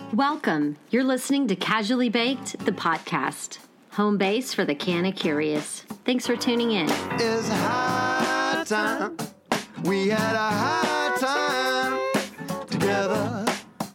Welcome. You're listening to Casually Baked, the podcast. Home base for the canna curious. Thanks for tuning in. It's high time. We had a high time together.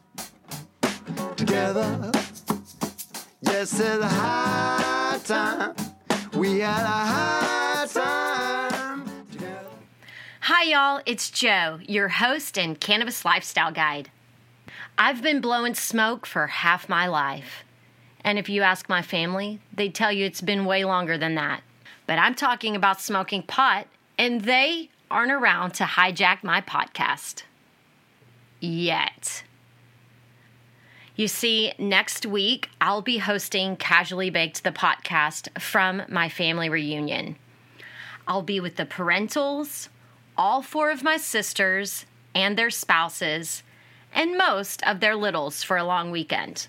Yes, it's high time. We had a high time together. Hi, y'all. It's Joe, your host and cannabis lifestyle guide. I've been blowing smoke for half my life. And if you ask my family, they'd tell you it's been way longer than that. But I'm talking about smoking pot, and they aren't around to hijack my podcast. Yet. You see, next week, I'll be hosting Casually Baked, the podcast from my family reunion. I'll be with the parentals, all 4 of my sisters and their spouses, and most of their littles for a long weekend.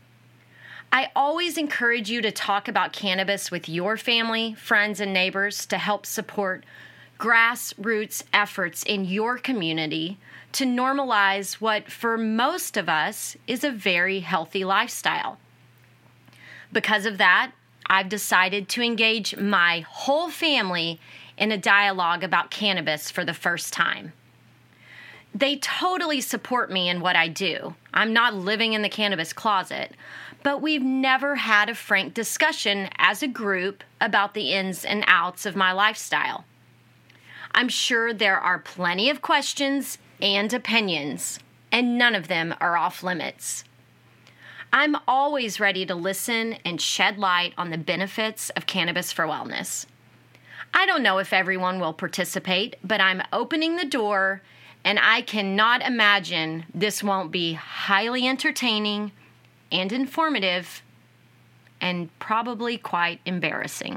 I always encourage you to talk about cannabis with your family, friends, and neighbors to help support grassroots efforts in your community to normalize what, for most of us, is a very healthy lifestyle. Because of that, I've decided to engage my whole family in a dialogue about cannabis for the first time. They totally support me in what I do. I'm not living in the cannabis closet, but we've never had a frank discussion as a group about the ins and outs of my lifestyle. I'm sure there are plenty of questions and opinions, and none of them are off limits. I'm always ready to listen and shed light on the benefits of cannabis for wellness. I don't know if everyone will participate, but I'm opening the door, and I cannot imagine this won't be highly entertaining and informative and probably quite embarrassing.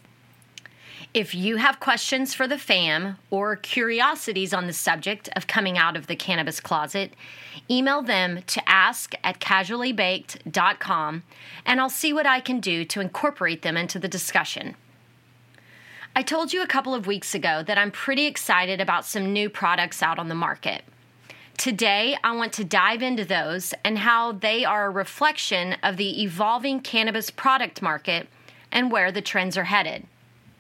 If you have questions for the fam or curiosities on the subject of coming out of the cannabis closet, email them to ask@casuallybaked.com, and I'll see what I can do to incorporate them into the discussion. I told you a couple of weeks ago that I'm pretty excited about some new products out on the market. Today, I want to dive into those and how they are a reflection of the evolving cannabis product market and where the trends are headed.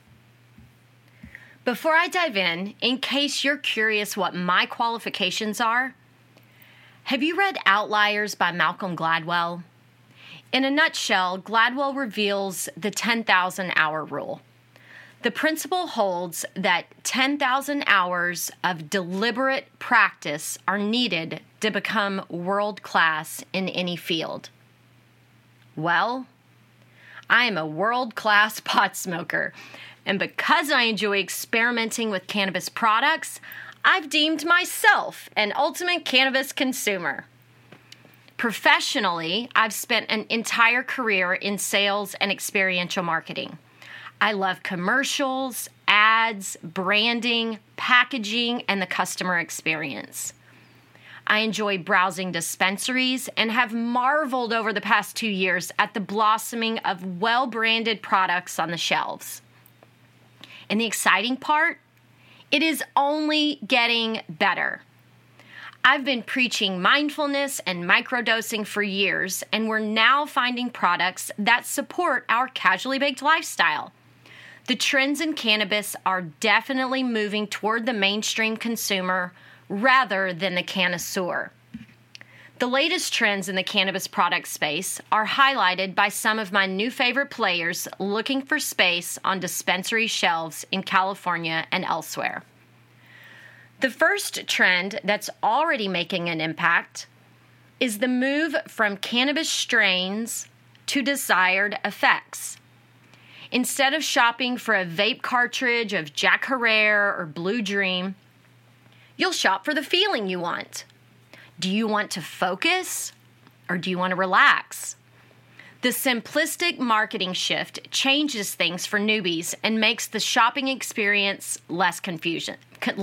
Before I dive in case you're curious what my qualifications are, have you read Outliers by Malcolm Gladwell? In a nutshell, Gladwell reveals the 10,000 hour rule. The principle holds that 10,000 hours of deliberate practice are needed to become world-class in any field. Well, I am a world-class pot smoker, and because I enjoy experimenting with cannabis products, I've deemed myself an ultimate cannabis consumer. Professionally, I've spent an entire career in sales and experiential marketing. I love commercials, ads, branding, packaging, and the customer experience. I enjoy browsing dispensaries and have marveled over the past 2 years at the blossoming of well-branded products on the shelves. And the exciting part? It is only getting better. I've been preaching mindfulness and microdosing for years, and we're now finding products that support our casually baked lifestyle. The trends in cannabis are definitely moving toward the mainstream consumer rather than the connoisseur. The latest trends in the cannabis product space are highlighted by some of my new favorite players looking for space on dispensary shelves in California and elsewhere. The first trend that's already making an impact is the move from cannabis strains to desired effects. Instead of shopping for a vape cartridge of Jack Herer or Blue Dream, you'll shop for the feeling you want. Do you want to focus or do you want to relax? The simplistic marketing shift changes things for newbies and makes the shopping experience less confusing.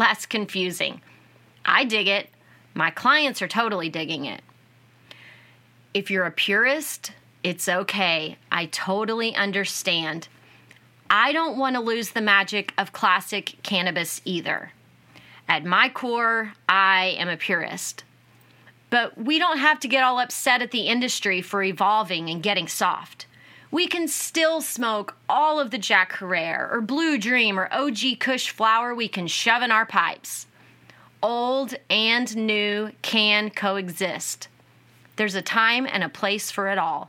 I dig it. My clients are totally digging it. If you're a purist, it's okay. I totally understand. I don't want to lose the magic of classic cannabis either. At my core, I am a purist. But we don't have to get all upset at the industry for evolving and getting soft. We can still smoke all of the Jack Herer or Blue Dream or OG Kush flower we can shove in our pipes. Old and new can coexist. There's a time and a place for it all.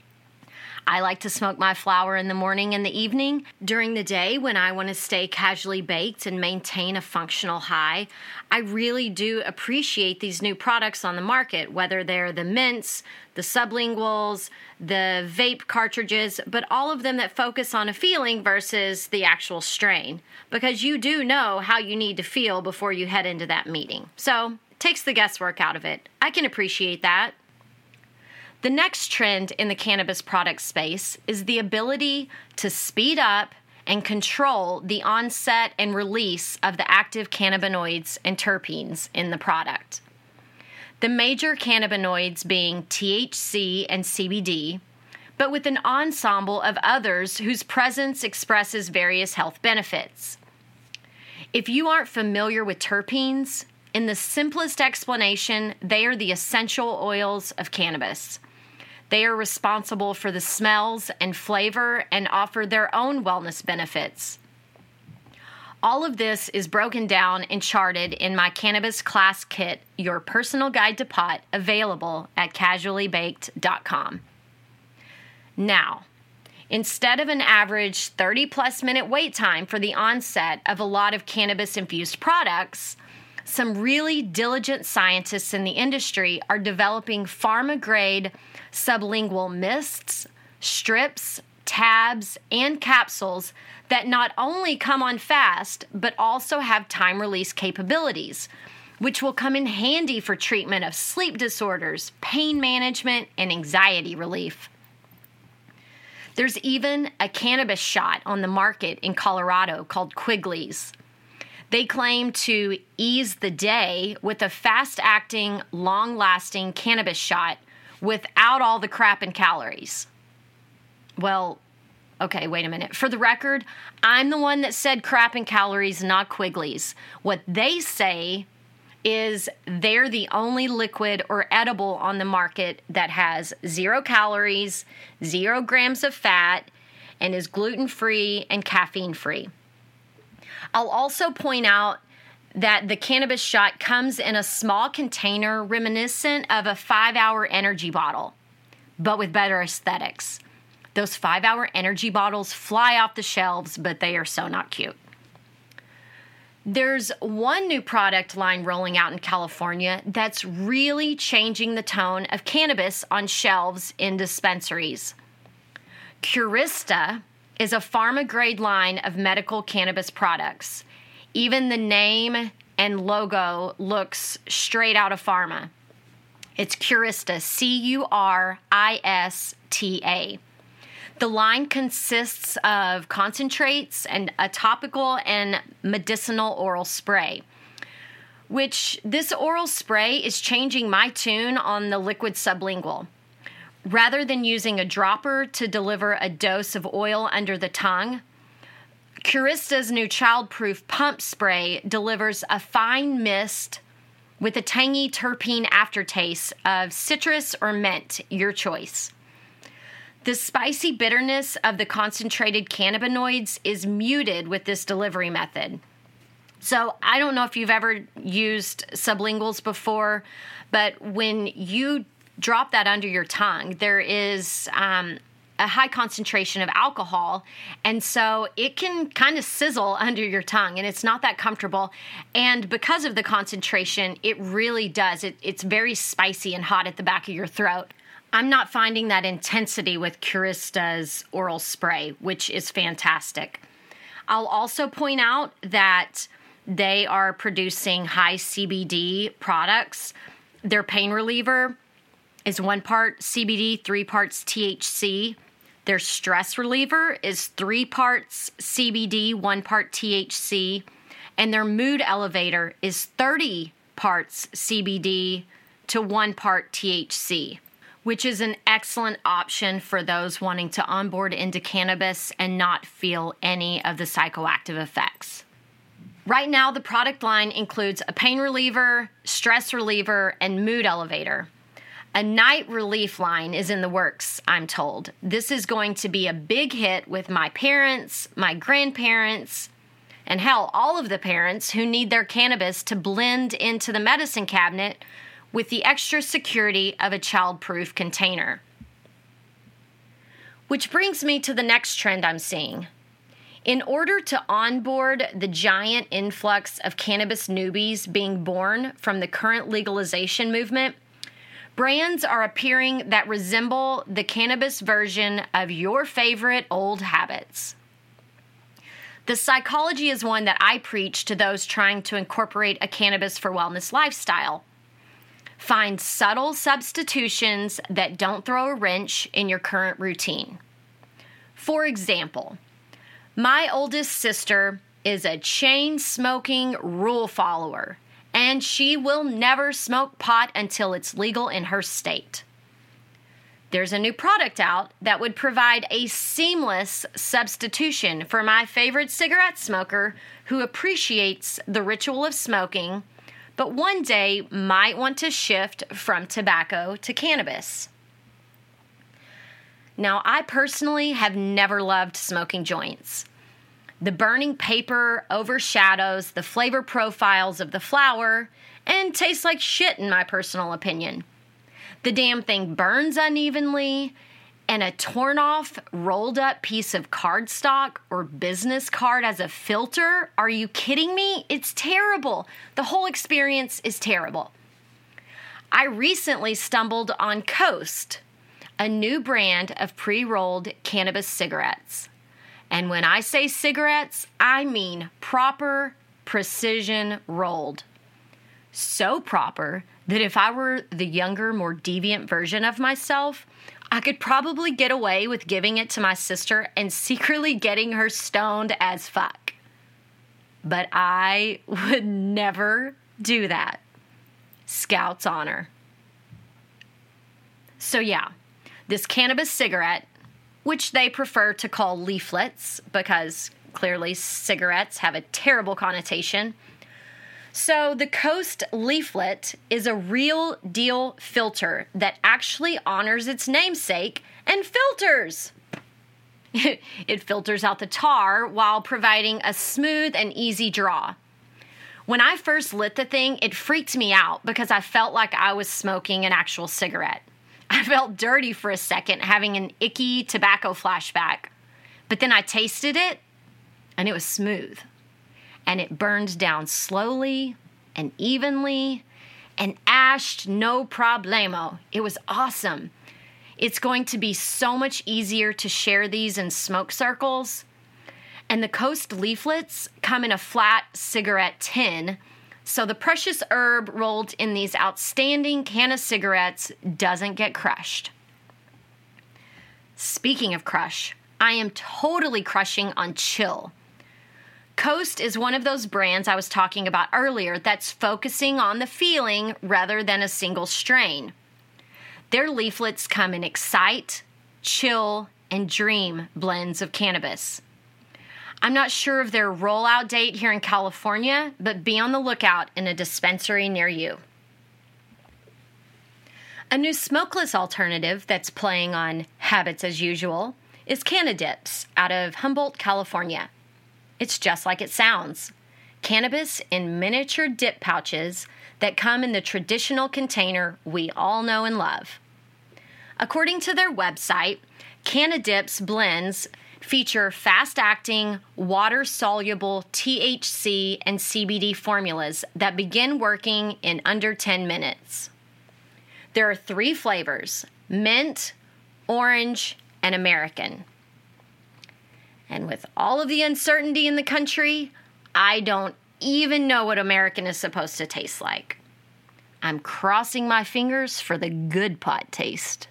I like to smoke my flower in the morning and the evening. During the day, when I want to stay casually baked and maintain a functional high, I really do appreciate these new products on the market, whether they're the mints, the sublinguals, the vape cartridges, but all of them that focus on a feeling versus the actual strain, because you do know how you need to feel before you head into that meeting. So it takes the guesswork out of it. I can appreciate that. The next trend in the cannabis product space is the ability to speed up and control the onset and release of the active cannabinoids and terpenes in the product. The major cannabinoids being THC and CBD, but with an ensemble of others whose presence expresses various health benefits. If you aren't familiar with terpenes, in the simplest explanation, they are the essential oils of cannabis. They are responsible for the smells and flavor and offer their own wellness benefits. All of this is broken down and charted in my Cannabis Class Kit, Your Personal Guide to Pot, available at casuallybaked.com. Now, instead of an average 30-plus minute wait time for the onset of a lot of cannabis-infused products, some really diligent scientists in the industry are developing pharma-grade sublingual mists, strips, tabs, and capsules that not only come on fast, but also have time-release capabilities, which will come in handy for treatment of sleep disorders, pain management, and anxiety relief. There's even a cannabis shot on the market in Colorado called Quigley's. They claim to ease the day with a fast-acting, long-lasting cannabis shot without all the crap and calories. Well, okay, wait a minute. For the record, I'm the one that said crap and calories, not Quigley's. What they say is they're the only liquid or edible on the market that has 0 calories, 0 grams of fat, and is gluten-free and caffeine-free. I'll also point out that the cannabis shot comes in a small container reminiscent of a 5-hour energy bottle, but with better aesthetics. Those 5-hour energy bottles fly off the shelves, but they are so not cute. There's one new product line rolling out in California that's really changing the tone of cannabis on shelves in dispensaries. Curista is a pharma-grade line of medical cannabis products. Even the name and logo looks straight out of pharma. It's Curista, C-U-R-I-S-T-A. The line consists of concentrates and a topical and medicinal oral spray, which this oral spray is changing my tune on the liquid sublingual. Rather than using a dropper to deliver a dose of oil under the tongue, Curista's new child-proof pump spray delivers a fine mist with a tangy terpene aftertaste of citrus or mint, your choice. The spicy bitterness of the concentrated cannabinoids is muted with this delivery method. So I don't know if you've ever used sublinguals before, but when you drop that under your tongue, there is a high concentration of alcohol, and so it can kind of sizzle under your tongue, and it's not that comfortable. And because of the concentration, it really does. It's very spicy and hot at the back of your throat. I'm not finding that intensity with Curista's oral spray, which is fantastic. I'll also point out that they are producing high CBD products. Their pain reliever is 1 part CBD, 3 parts THC. Their stress reliever is 3 parts CBD, 1 part THC. And their mood elevator is 30 parts CBD to 1 part THC, which is an excellent option for those wanting to onboard into cannabis and not feel any of the psychoactive effects. Right now, the product line includes a pain reliever, stress reliever, and mood elevator. A night relief line is in the works, I'm told. This is going to be a big hit with my parents, my grandparents, and hell, all of the parents who need their cannabis to blend into the medicine cabinet with the extra security of a child-proof container. Which brings me to the next trend I'm seeing. In order to onboard the giant influx of cannabis newbies being born from the current legalization movement, brands are appearing that resemble the cannabis version of your favorite old habits. The psychology is one that I preach to those trying to incorporate a cannabis for wellness lifestyle. Find subtle substitutions that don't throw a wrench in your current routine. For example, my oldest sister is a chain-smoking rule follower, and she will never smoke pot until it's legal in her state. There's a new product out that would provide a seamless substitution for my favorite cigarette smoker who appreciates the ritual of smoking, but one day might want to shift from tobacco to cannabis. Now, I personally have never loved smoking joints. The burning paper overshadows the flavor profiles of the flower and tastes like shit in my personal opinion. The damn thing burns unevenly, and a torn-off, rolled-up piece of cardstock or business card as a filter? Are you kidding me? It's terrible. The whole experience is terrible. I recently stumbled on Coast, a new brand of pre-rolled cannabis cigarettes. And when I say cigarettes, I mean proper, precision rolled. So proper that if I were the younger, more deviant version of myself, I could probably get away with giving it to my sister and secretly getting her stoned as fuck. But I would never do that. Scout's honor. So yeah, this cannabis cigarette, which they prefer to call leaflets because clearly cigarettes have a terrible connotation. So the Coast leaflet is a real deal filter that actually honors its namesake and filters. It filters out the tar while providing a smooth and easy draw. When I first lit the thing, it freaked me out because I felt like I was smoking an actual cigarette. I felt dirty for a second, having an icky tobacco flashback. But then I tasted it, and it was smooth. And it burned down slowly and evenly and ashed no problemo. It was awesome. It's going to be so much easier to share these in smoke circles. And the Coast leaflets come in a flat cigarette tin, so the precious herb rolled in these outstanding can of cigarettes doesn't get crushed. Speaking of crush, I am totally crushing on Chill. Coast is one of those brands I was talking about earlier that's focusing on the feeling rather than a single strain. Their leaflets come in Excite, Chill, and Dream blends of cannabis. I'm not sure of their rollout date here in California, but be on the lookout in a dispensary near you. A new smokeless alternative that's playing on habits as usual is Cannadips out of Humboldt, California. It's just like it sounds. Cannabis in miniature dip pouches that come in the traditional container we all know and love. According to their website, Cannadips blends feature fast-acting, water-soluble THC and CBD formulas that begin working in under 10 minutes. There are 3 flavors: mint, orange, and American. And with all of the uncertainty in the country, I don't even know what American is supposed to taste like. I'm crossing my fingers for the good pot taste.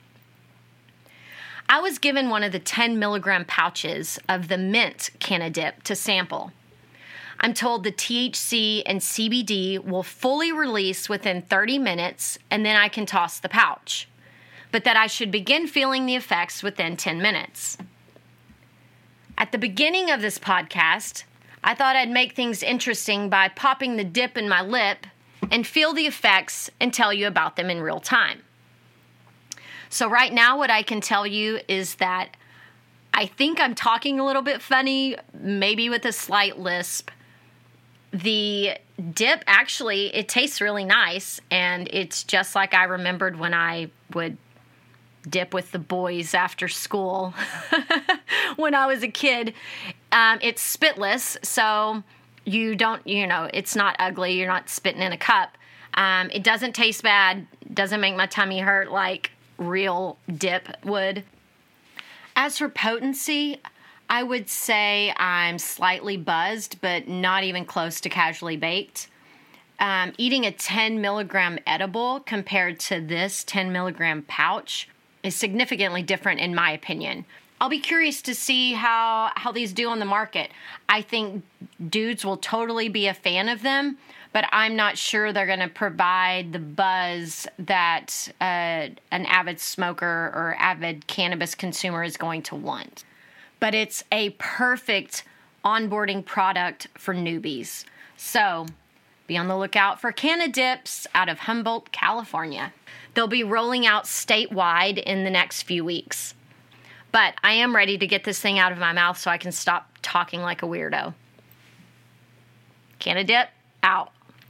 I was given one of the 10 milligram pouches of the mint Cannadip to sample. I'm told the THC and CBD will fully release within 30 minutes and then I can toss the pouch, but that I should begin feeling the effects within 10 minutes. At the beginning of this podcast, I thought I'd make things interesting by popping the dip in my lip and feel the effects and tell you about them in real time. So right now, what I can tell you is that I think I'm talking a little bit funny, maybe with a slight lisp. The dip, actually, it tastes really nice, and it's just like I remembered when I would dip with the boys after school when I was a kid. It's spitless, so you don't, it's not ugly. You're not spitting in a cup. It doesn't taste bad, doesn't make my tummy hurt like real dip would. As for potency, I would say I'm slightly buzzed, but not even close to casually baked. Eating a 10 milligram edible compared to this 10 milligram pouch is significantly different in my opinion. I'll be curious to see how these do on the market. I think dudes will totally be a fan of them, but I'm not sure they're going to provide the buzz that an avid smoker or avid cannabis consumer is going to want. But it's a perfect onboarding product for newbies. So be on the lookout for Canna Dips out of Humboldt, California. They'll be rolling out statewide in the next few weeks. But I am ready to get this thing out of my mouth so I can stop talking like a weirdo. Canna Dip, out.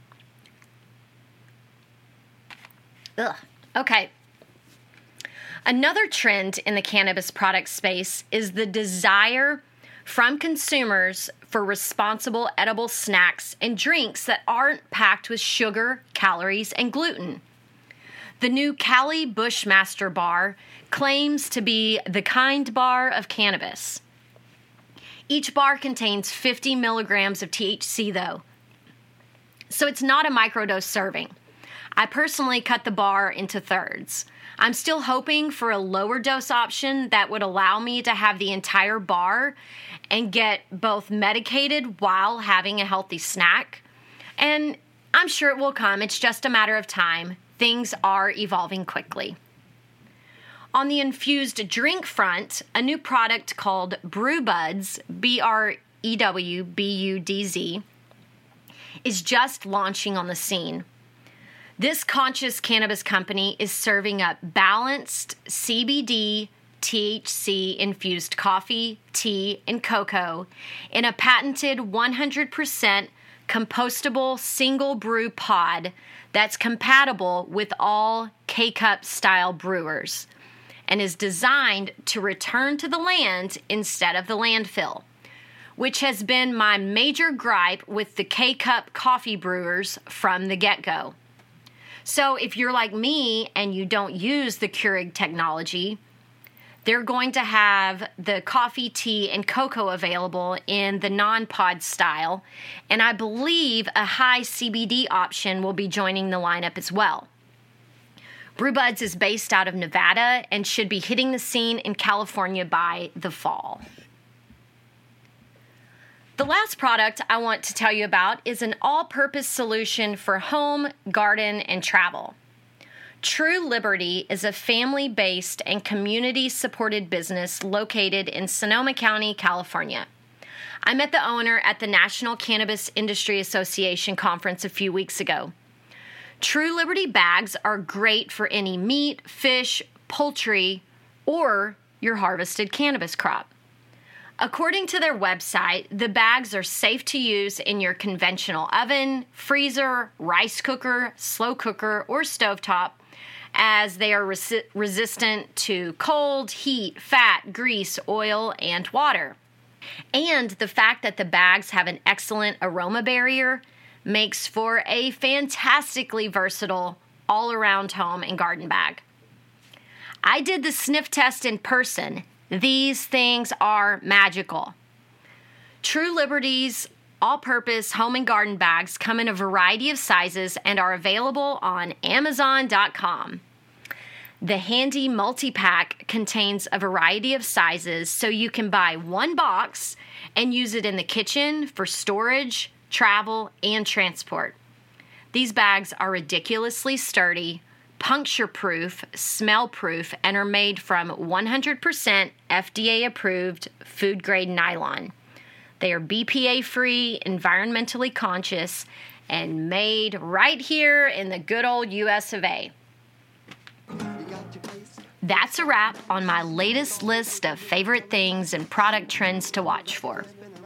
Ugh. Okay. Another trend in the cannabis product space is the desire from consumers for responsible edible snacks and drinks that aren't packed with sugar, calories, and gluten. The new Cali Bushmaster bar claims to be the kind bar of cannabis. Each bar contains 50 milligrams of THC, though, so it's not a microdose serving. I personally cut the bar into thirds. I'm still hoping for a lower dose option that would allow me to have the entire bar and get both medicated while having a healthy snack. And I'm sure it will come. It's just a matter of time. Things are evolving quickly. On the infused drink front, a new product called BrewBudz, BrewBudz, is just launching on the scene. This conscious cannabis company is serving up balanced CBD, THC-infused coffee, tea, and cocoa in a patented 100% compostable single brew pod that's compatible with all K-Cup style brewers and is designed to return to the land instead of the landfill, which has been my major gripe with the K-Cup coffee brewers from the get-go. So if you're like me and you don't use the Keurig technology, they're going to have the coffee, tea, and cocoa available in the non-pod style, and I believe a high CBD option will be joining the lineup as well. BrewBudz is based out of Nevada and should be hitting the scene in California by the fall. The last product I want to tell you about is an all-purpose solution for home, garden, and travel. True Liberty is a family-based and community-supported business located in Sonoma County, California. I met the owner at the National Cannabis Industry Association conference a few weeks ago. True Liberty bags are great for any meat, fish, poultry, or your harvested cannabis crop. According to their website, the bags are safe to use in your conventional oven, freezer, rice cooker, slow cooker, or stovetop, as they are resistant to cold, heat, fat, grease, oil, and water. And the fact that the bags have an excellent aroma barrier makes for a fantastically versatile all-around home and garden bag. I did the sniff test in person. These things are magical. True Liberty's all-purpose home and garden bags come in a variety of sizes and are available on Amazon.com. The handy multi-pack contains a variety of sizes, so you can buy one box and use it in the kitchen for storage, travel, and transport. These bags are ridiculously sturdy, puncture-proof, smell-proof, and are made from 100% FDA-approved food-grade nylon. They are BPA-free, environmentally conscious, and made right here in the good old US of A. That's a wrap on my latest list of favorite things and product trends to watch for.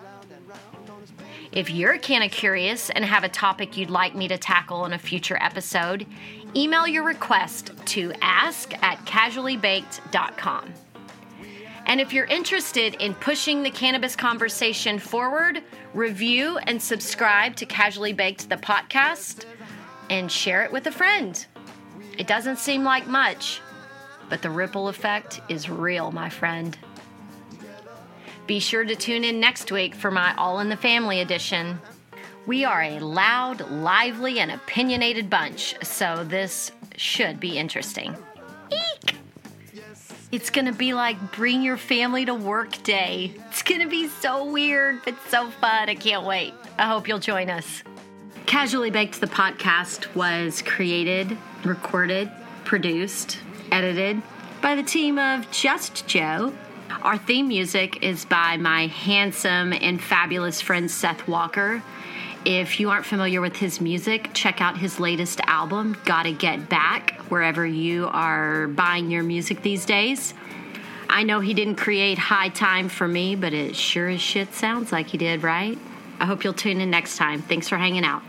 If you're kind of curious and have a topic you'd like me to tackle in a future episode, email your request to ask@casuallybaked.com. And if you're interested in pushing the cannabis conversation forward, review and subscribe to Casually Baked, the podcast, and share it with a friend. It doesn't seem like much, but the ripple effect is real, my friend. Be sure to tune in next week for my All in the Family edition. We are a loud, lively, and opinionated bunch, so this should be interesting. Eek! It's gonna be like bring your family to work day. It's gonna be so weird, but so fun. I can't wait. I hope you'll join us. Casually Baked, the podcast, was created, recorded, produced, edited by the team of Just Joe. Our theme music is by my handsome and fabulous friend Seth Walker. If you aren't familiar with his music, check out his latest album, Gotta Get Back, wherever you are buying your music these days. I know he didn't create High Time for me, but it sure as shit sounds like he did, right? I hope you'll tune in next time. Thanks for hanging out.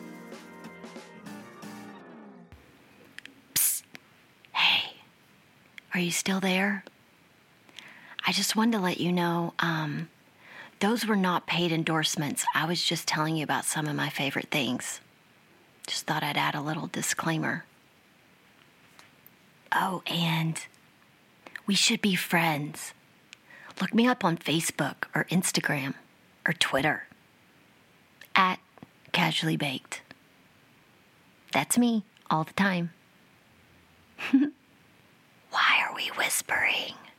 Psst. Hey, are you still there? I just wanted to let you know, those were not paid endorsements. I was just telling you about some of my favorite things. Just thought I'd add a little disclaimer. Oh, and we should be friends. Look me up on Facebook or Instagram or Twitter @CasuallyBaked. That's me all the time. Why are we whispering?